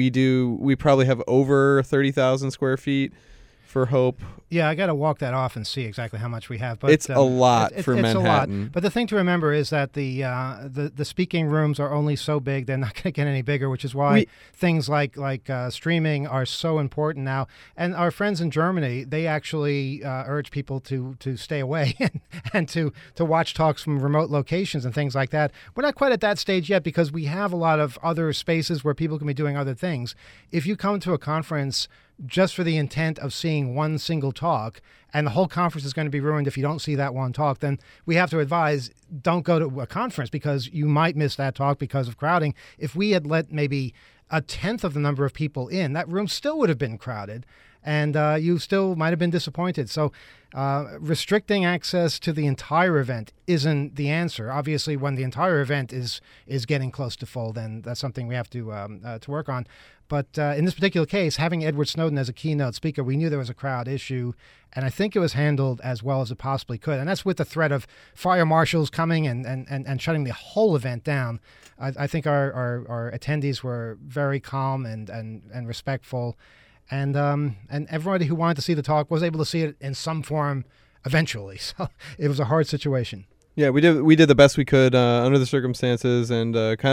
we probably have over 30,000 square feet for Hope. Yeah, I got to walk that off and see exactly how much we have. But it's a lot for it's Manhattan. A lot. But the thing to remember is that the speaking rooms are only so big; they're not going to get any bigger. Which is why things like streaming are so important now. And our friends in Germany, they actually urge people to stay away and to watch talks from remote locations and things like that. We're not quite at that stage yet, because we have a lot of other spaces where people can be doing other things. If you come to a conference just for the intent of seeing one single talk, and the whole conference is going to be ruined if you don't see that one talk, then we have to advise, don't go to a conference, because you might miss that talk because of crowding. If we had let maybe 1/10 of the number of people in, that room still would have been crowded, and you still might have been disappointed. So restricting access to the entire event isn't the answer. Obviously, when the entire event is getting close to full, then that's something we have to work on. But in this particular case, having Edward Snowden as a keynote speaker, we knew there was a crowd issue, and I think it was handled as well as it possibly could. And that's with the threat of fire marshals coming and shutting the whole event down. I think our attendees were very calm and respectful, and everybody who wanted to see the talk was able to see it in some form eventually. So it was a hard situation. Yeah, we did the best we could under the circumstances, and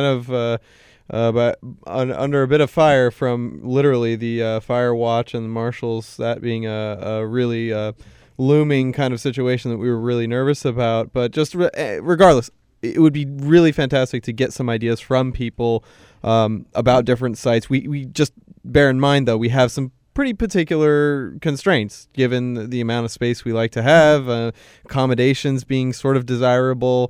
but under a bit of fire from literally the fire watch and the marshals, that being a really looming kind of situation that we were really nervous about. But just regardless, it would be really fantastic to get some ideas from people about different sites. We just bear in mind, though, we have some pretty particular constraints given the amount of space we like to have, accommodations being sort of desirable,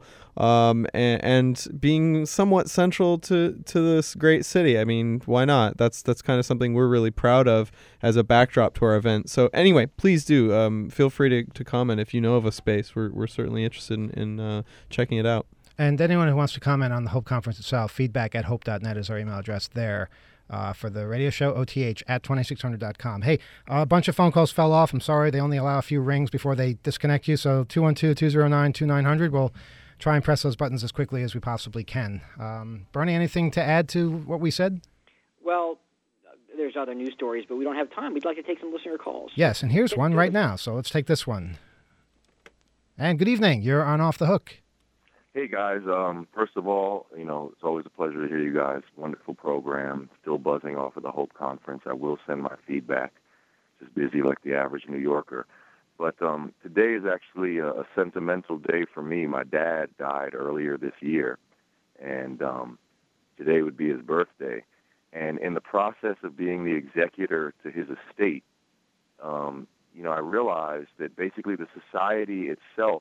and being somewhat central to this great city. I mean, why not? That's kind of something we're really proud of as a backdrop to our event. So anyway, please do feel free to comment if you know of a space. We're certainly interested in checking it out. And anyone who wants to comment on the Hope Conference itself, feedback@hope.net is our email address there. For the radio show, OTH@2600.com. Hey, a bunch of phone calls fell off. I'm sorry. They only allow a few rings before they disconnect you. So 212-209-2900. We'll try and press those buttons as quickly as we possibly can. Bernie, anything to add to what we said? Well, there's other news stories, but we don't have time. We'd like to take some listener calls. Yes, and here's one right now. So let's take this one. And good evening. You're on Off the Hook. Hey guys, first of all, it's always a pleasure to hear you guys. Wonderful program. Still buzzing off of the Hope Conference. I will send my feedback. Just busy like the average New Yorker. But today is actually a sentimental day for me. My dad died earlier this year, and today would be his birthday. And in the process of being the executor to his estate, I realized that basically the society itself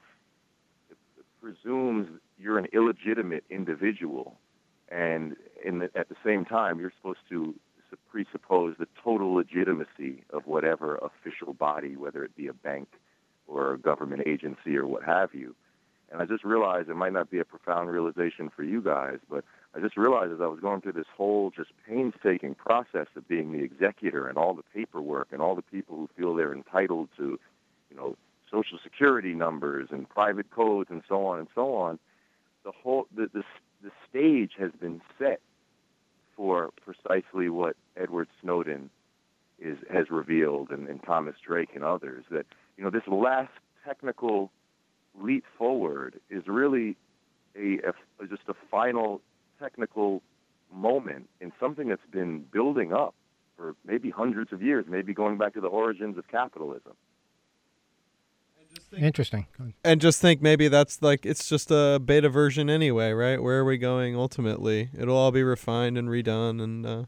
presumes you're an illegitimate individual, and at the same time, you're supposed to presuppose the total legitimacy of whatever official body, whether it be a bank or a government agency or what have you. And I just realized it might not be a profound realization for you guys, but I just realized as I was going through this whole just painstaking process of being the executor and all the paperwork and all the people who feel they're entitled to, Social Security numbers and private codes and so on, the stage has been set for precisely what Edward Snowden has revealed, and Thomas Drake and others, that this last technical leap forward is really just a final technical moment in something that's been building up for maybe hundreds of years, maybe going back to the origins of capitalism. Interesting. And just think maybe that's it's just a beta version anyway, right? Where are we going ultimately? It'll all be refined and redone. And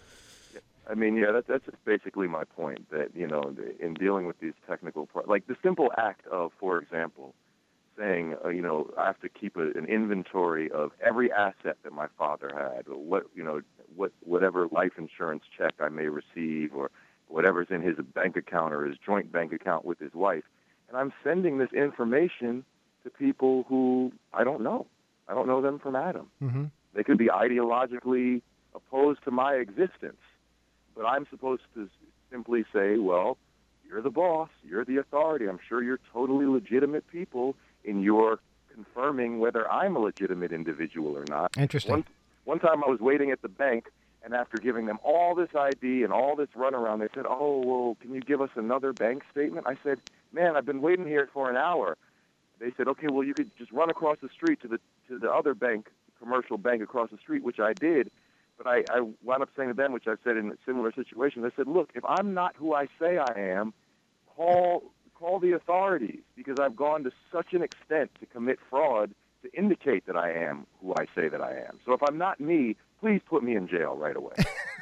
that's basically my point, that, in dealing with these technical like the simple act of, for example, saying, I have to keep an inventory of every asset that my father had, or whatever life insurance check I may receive, or whatever's in his bank account or his joint bank account with his wife. And I'm sending this information to people who I don't know. I don't know them from Adam. Mm-hmm. They could be ideologically opposed to my existence. But I'm supposed to simply say, well, you're the boss, you're the authority. I'm sure you're totally legitimate people in your confirming whether I'm a legitimate individual or not. Interesting. One time I was waiting at the bank, and after giving them all this ID and all this runaround, they said, oh, well, can you give us another bank statement? I said, man, I've been waiting here for an hour. They said, okay, well, you could just run across the street to the other bank, commercial bank across the street, which I did. But I wound up saying to them, which I've said in similar situations, I said, look, if I'm not who I say I am, call the authorities, because I've gone to such an extent to commit fraud to indicate that I am who I say that I am. So if I'm not me, please put me in jail right away.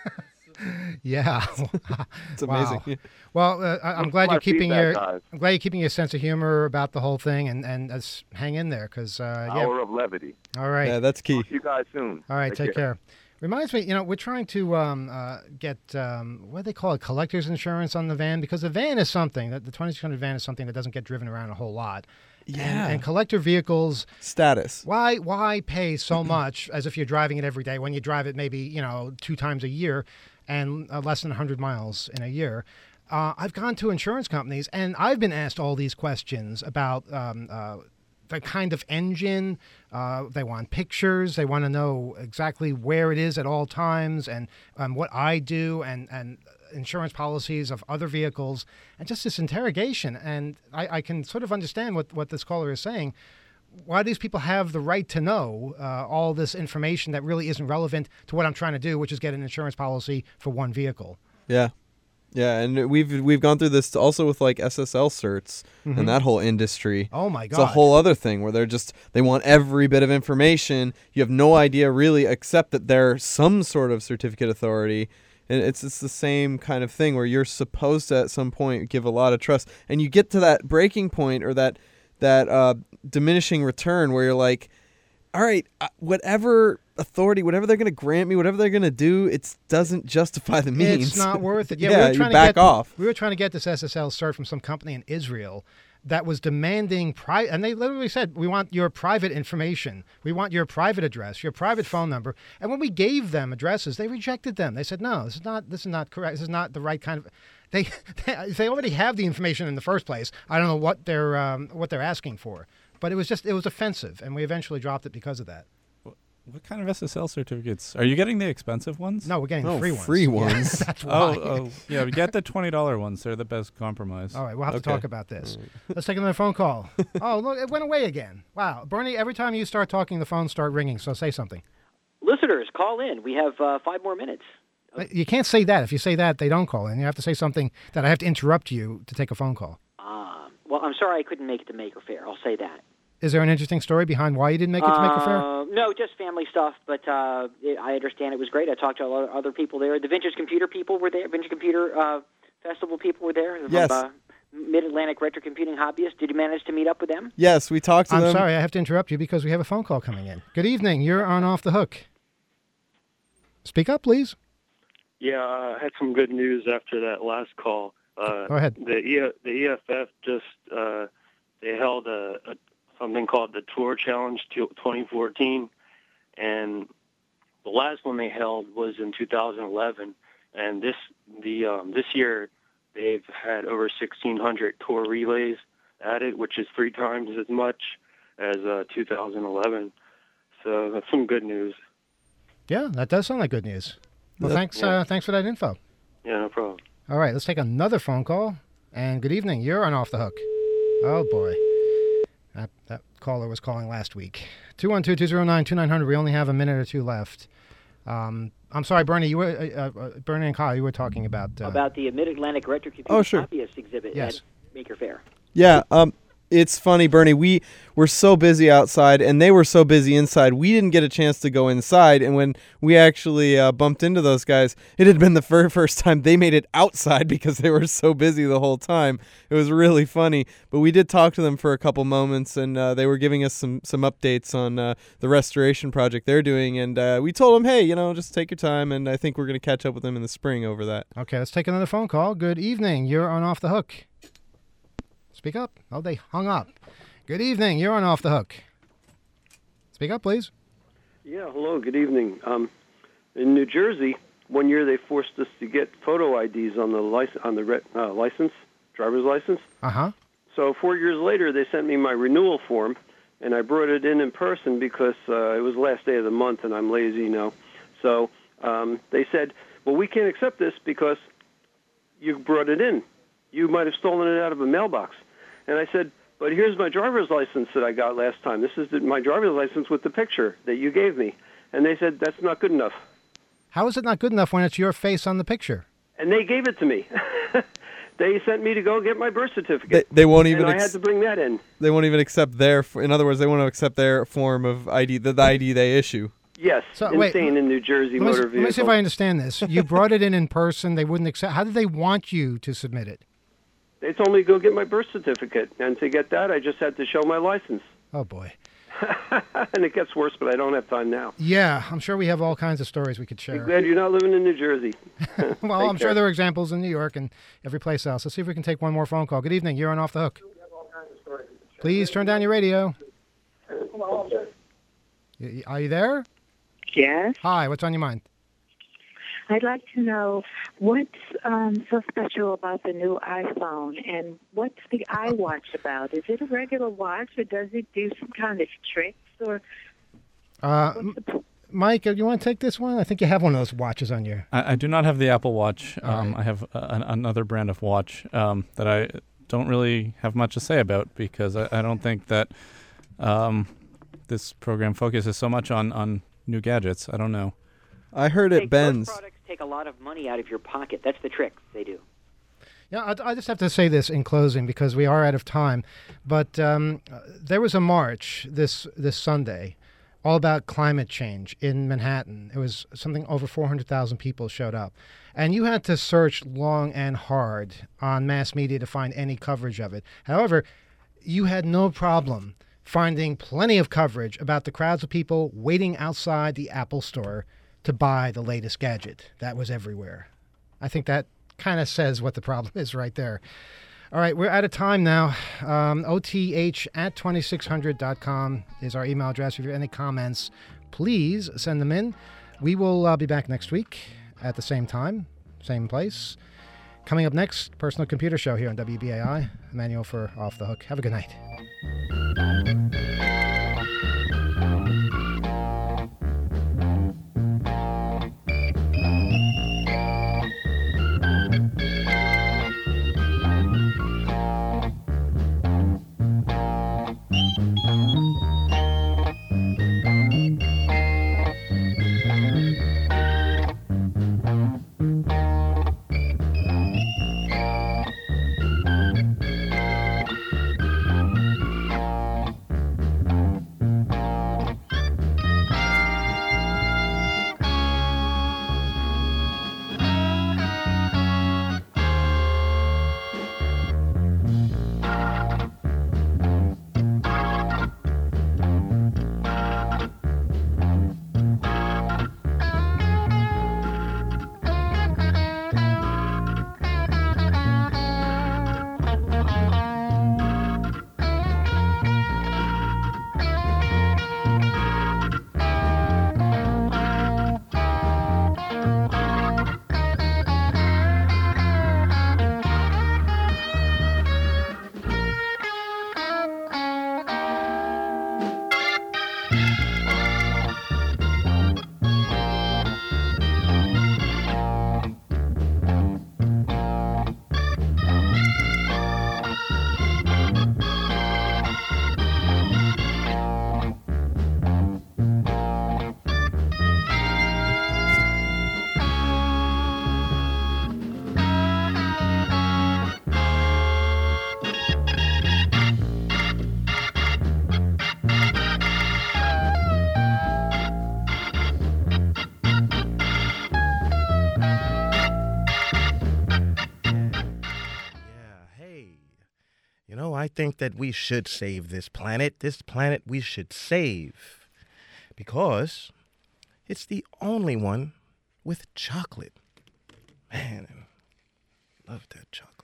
Yeah, it's amazing. Wow. Well, I'm glad you're keeping your sense of humor about the whole thing, and hang in there, because hour of levity. All right. Yeah, that's key. Talk to you guys soon. All right, take care. Reminds me, we're trying to get what do they call it, collector's insurance on the van, because the van is something that the 2600 van is something that doesn't get driven around a whole lot. Yeah. And collector vehicles status. Why pay so much as if you're driving it every day when you drive it maybe 2 times a year and less than 100 miles in a year? I've gone to insurance companies and I've been asked all these questions about the kind of engine. They want pictures. They want to know exactly where it is at all times, and what I do, and insurance policies of other vehicles, and just this interrogation. And I can sort of understand what this caller is saying. Why do these people have the right to know all this information that really isn't relevant to what I'm trying to do, which is get an insurance policy for one vehicle? Yeah. Yeah, and we've gone through this also with like SSL certs and that whole industry. Oh my God. It's a whole other thing where they want every bit of information. You have no idea really, except that they're some sort of certificate authority. And it's the same kind of thing where you're supposed to at some point give a lot of trust, and you get to that breaking point or that diminishing return where you're like, all right, whatever authority, whatever they're going to grant me, whatever they're going to do, it doesn't justify the means. It's not worth it. Yeah, you back off. We were trying to get this SSL cert from some company in Israel that was demanding and they literally said, we want your private information. We want your private address, your private phone number. And when we gave them addresses, they rejected them. They said, no, this is not correct. This is not the right kind of. They already have the information in the first place. I don't know what they're asking for. But it was offensive, and we eventually dropped it because of that. What kind of SSL certificates? Are you getting the expensive ones? No, we're getting the free ones. Free ones. That's why. Yeah, we get the $20 ones. They're the best compromise. All right, we'll have to talk about this. Let's take another phone call. Oh, look, it went away again. Wow. Bernie, every time you start talking, the phones start ringing, so say something. Listeners, call in. We have 5 more minutes. You can't say that. If you say that, they don't call in. You have to say something that I have to interrupt you to take a phone call. Well, I'm sorry I couldn't make it to Maker Faire. I'll say that. Is there an interesting story behind why you didn't make it to Maker Faire? No, just family stuff, but I understand it was great. I talked to a lot of other people there. The Vintage Computer people were there. Vintage Computer Festival people were there. Yes. Mid-Atlantic Retro Computing Hobbyists. Did you manage to meet up with them? Yes, we talked to them. I'm sorry, I have to interrupt you because we have a phone call coming in. Good evening. You're on Off the Hook. Speak up, please. Yeah, I had some good news after that last call. Go ahead. The EFF just they held something called the Tour Challenge 2014, and the last one they held was in 2011. And this year they've had over 1,600 tour relays added, which is 3 times as much as 2011. So that's some good news. Yeah, that does sound like good news. Well, thanks for that info. Yeah, no problem. All right, let's take another phone call. And good evening. You're on Off the Hook. Oh, boy. That caller was calling last week. 212-209-2900. We only have a minute or two left. I'm sorry, Bernie. You were Bernie and Kyle. You were talking about the Mid-Atlantic Retro Computing Hobbyist exhibit at Maker Faire. Yeah. It's funny, Bernie. We were so busy outside, and they were so busy inside. We didn't get a chance to go inside, and when we actually bumped into those guys, it had been the first time they made it outside because they were so busy the whole time. It was really funny, but we did talk to them for a couple moments, and they were giving us some updates on the restoration project they're doing, and we told them, hey, just take your time, and I think we're going to catch up with them in the spring over that. Okay, let's take another phone call. Good evening. You're on Off the Hook. Speak up. Oh, they hung up. Good evening. You're on Off the Hook. Speak up, please. Yeah, hello. Good evening. In New Jersey, one year they forced us to get photo IDs on the license, driver's license. Uh-huh. So 4 years later, they sent me my renewal form, and I brought it in person because it was the last day of the month, and I'm lazy, So they said, well, we can't accept this because you brought it in. You might have stolen it out of a mailbox. And I said, but here's my driver's license that I got last time. This is my driver's license with the picture that you gave me. And they said, that's not good enough. How is it not good enough when it's your face on the picture? And they gave it to me. They sent me to go get my birth certificate. They won't even. And I had to bring that in. They won't even accept in other words, they won't accept their form of ID, the ID they issue. Yes, insane in New Jersey motor vehicle. Let me see if I understand this. You brought it in person. They wouldn't accept. How did they want you to submit it? They told me to go get my birth certificate, and to get that, I just had to show my license. Oh, boy. And it gets worse, but I don't have time now. Yeah, I'm sure we have all kinds of stories we could share. I'm glad you're not living in New Jersey. Well, I'm sure there are examples in New York and every place else. Let's see if we can take one more phone call. Good evening. You're on Off the Hook. Please turn down your radio. Are you there? Yes. Hi, what's on your mind? I'd like to know what's so special about the new iPhone, and what's the iWatch about? Is it a regular watch, or does it do some kind of tricks? Or Mike, you want to take this one? I think you have one of those watches on your... I do not have the Apple Watch. I have another brand of watch that I don't really have much to say about because I don't think that this program focuses so much on new gadgets. I don't know. I heard it bends. Those products take a lot of money out of your pocket. That's the trick they do. Yeah, I just have to say this in closing because we are out of time. But there was a march this Sunday all about climate change in Manhattan. It was something over 400,000 people showed up. And you had to search long and hard on mass media to find any coverage of it. However, you had no problem finding plenty of coverage about the crowds of people waiting outside the Apple store to buy the latest gadget. That was everywhere. I think that kind of says what the problem is right there. All right, we're out of time now. OTH@2600.com is our email address. If you have any comments, please send them in. We will be back next week at the same time, same place. Coming up next, Personal Computer Show here on WBAI. Emmanuel for Off the Hook. Have a good night. think that we should save this planet. This planet we should save because it's the only one with chocolate. Man, I love that chocolate.